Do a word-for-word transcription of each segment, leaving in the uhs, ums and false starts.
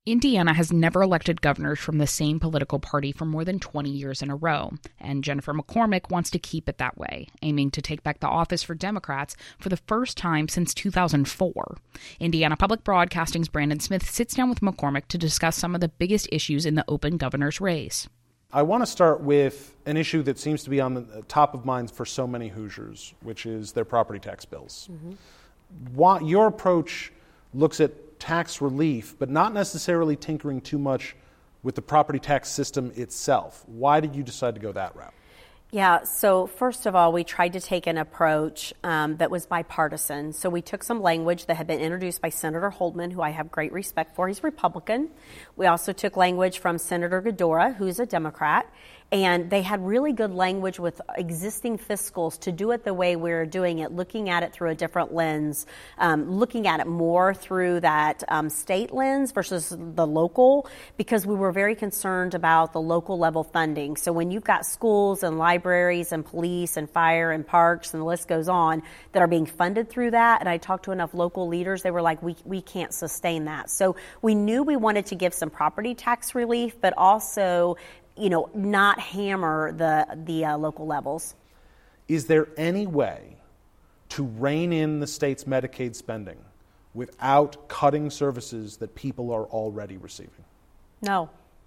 Indiana has never elected governors from the same political party for more than twenty years in a row, and Jennifer McCormick wants to keep it that way, aiming to take back the office for Democrats for the first time since two thousand four. Indiana Public Broadcasting's Brandon Smith sits down with McCormick to discuss some of the biggest issues in the open governor's race. I want to start with an issue that seems to be on the top of minds for so many Hoosiers, which is their property tax bills. Mm-hmm. Why, your approach looks at tax relief, but not necessarily tinkering too much with the property tax system itself. Why did you decide to go that route? Yeah, so first of all, we tried to take an approach um, that was bipartisan. So we took some language that had been introduced by Senator Holdman, who I have great respect for. He's Republican. We also took language from Senator Gadora, who's a Democrat. And they had really good language with existing fiscals to do it the way we're doing it, looking at it through a different lens, um, looking at it more through that um, state lens versus the local, because we were very concerned about the local level funding. So when you've got schools and libraries and police and fire and parks and the list goes on that are being funded through that, and I talked to enough local leaders, they were like, we, we can't sustain that. So we knew we wanted to give some property tax relief, but also you know, not hammer the the uh, local levels. Is there any way to rein in the state's Medicaid spending without cutting services that people are already receiving? No.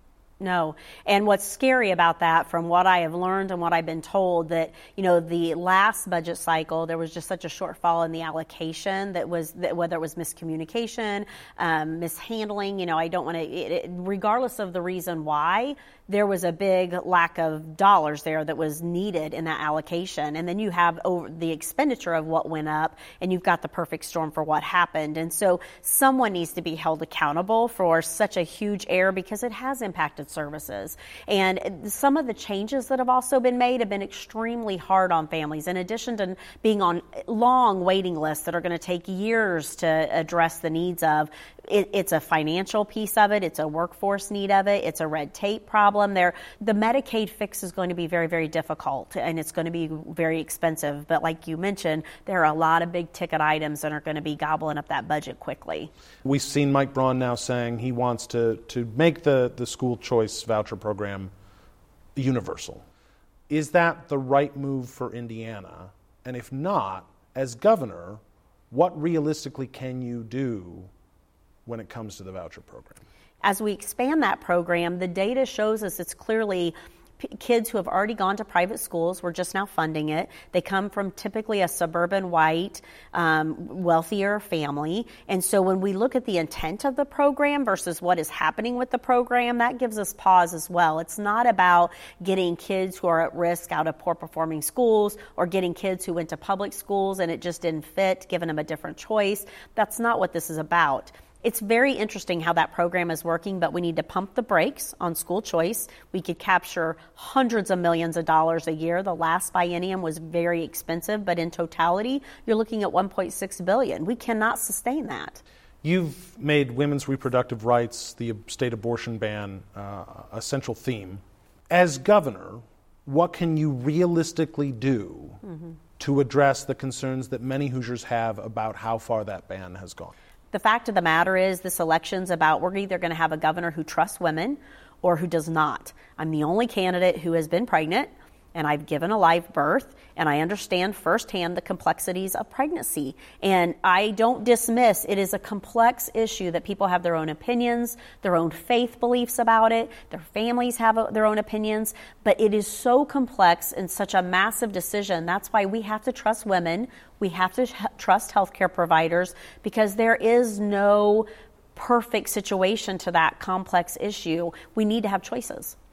No. And what's scary about that, from what I have learned and what I've been told, that, you know, the last budget cycle, there was just such a shortfall in the allocation that was, that whether it was miscommunication, um, mishandling, you know, I don't want to, regardless of the reason why, there was a big lack of dollars there that was needed in that allocation. And then you have over the expenditure of what went up, and you've got the perfect storm for what happened. And so someone needs to be held accountable for such a huge error, because it has impacted services. And some of the changes that have also been made have been extremely hard on families, in addition to being on long waiting lists that are going to take years to address the needs of. It, it's a financial piece of it. It's a workforce need of it. It's a red tape problem. There, the Medicaid fix is going to be very, very difficult, and it's going to be very expensive. But like you mentioned, there are a lot of big ticket items that are going to be gobbling up that budget quickly. We've seen Mike Braun now saying he wants to, to make the, the school choice voucher program universal. Is that the right move for Indiana? And if not, as governor, what realistically can you do when it comes to the voucher program? As we expand that program, the data shows us it's clearly p- kids who have already gone to private schools. We're just now funding it. They come from typically a suburban, white, um, wealthier family. And so when we look at the intent of the program versus what is happening with the program, that gives us pause as well. It's not about getting kids who are at risk out of poor performing schools, or getting kids who went to public schools and it just didn't fit, giving them a different choice. That's not what this is about. It's very interesting how that program is working, but we need to pump the brakes on school choice. We could capture hundreds of millions of dollars a year. The last biennium was very expensive, but in totality, you're looking at one point six billion dollars. We cannot sustain that. You've made women's reproductive rights, the state abortion ban, uh, a central theme. As governor, what can you realistically do mm-hmm. to address the concerns that many Hoosiers have about how far that ban has gone? The fact of the matter is, this election's about, we're either going to have a governor who trusts women or who does not. I'm the only candidate who has been pregnant, and I've given a live birth, and I understand firsthand the complexities of pregnancy. And I don't dismiss, it is a complex issue that people have their own opinions, their own faith beliefs about it, their families have a, their own opinions, but it is so complex and such a massive decision. That's why we have to trust women, we have to h- trust healthcare providers, because there is no perfect situation to that complex issue. We need to have choices.